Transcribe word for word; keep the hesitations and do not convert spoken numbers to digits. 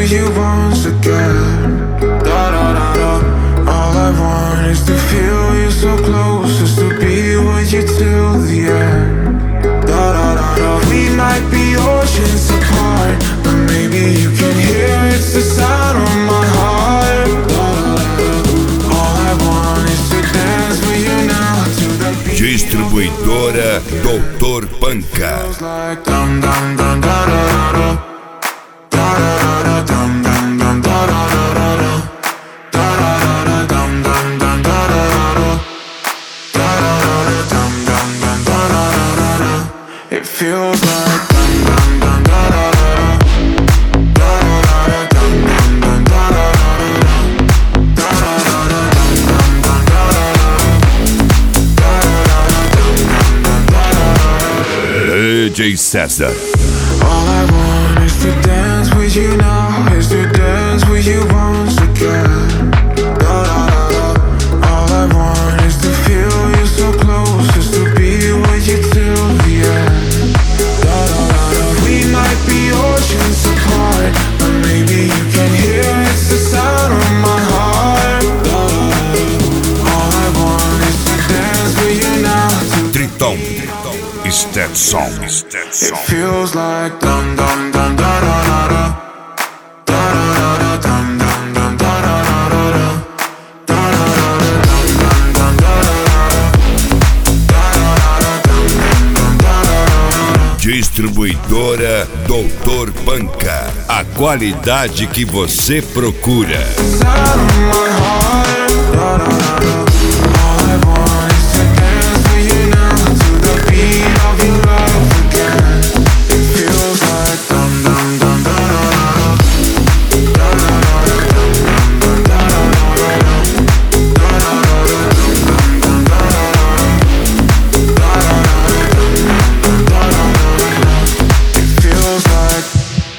with you once again. Da da da da. All I want is to feel you so close, just to be with you till the end. Da da da da. We might be oceans apart, but maybe you can hear it's the sound of my heart. Da da da da. All I want is to dance with you now to the beat. Distribuidora doutor Panka. Feels like dum dum dum da da da da. Da da da da dum dum dum da da da da da. Da da da da dum dum dum da da da da. Da da da da dum dum dum da da da da da. It feels like dum dum dum da da da da. Da da da da dum dum dum da da da da da. Da da da da dum dum dum da da da da. Da da da da dum dum dum da da da da. D J César. All I want is to dance with you now, is to dance with you once again. Da da da da. All I want is to feel you so close, just to be with you till the end. Da da da da. We might be oceans apart, but maybe you can hear it's the sound of my heart. Da da da da. All I want is to dance with you now. Triton. Stetson. It feels like dum dum dum da da da da. Da da da da dum dum dum da da da da da. Da da da da dum dum dum da da da da. Da da da da dum dum dum da da da da. Distribuidora doutor Panka. A qualidade que você procura. Sound of my heart. Da da da da.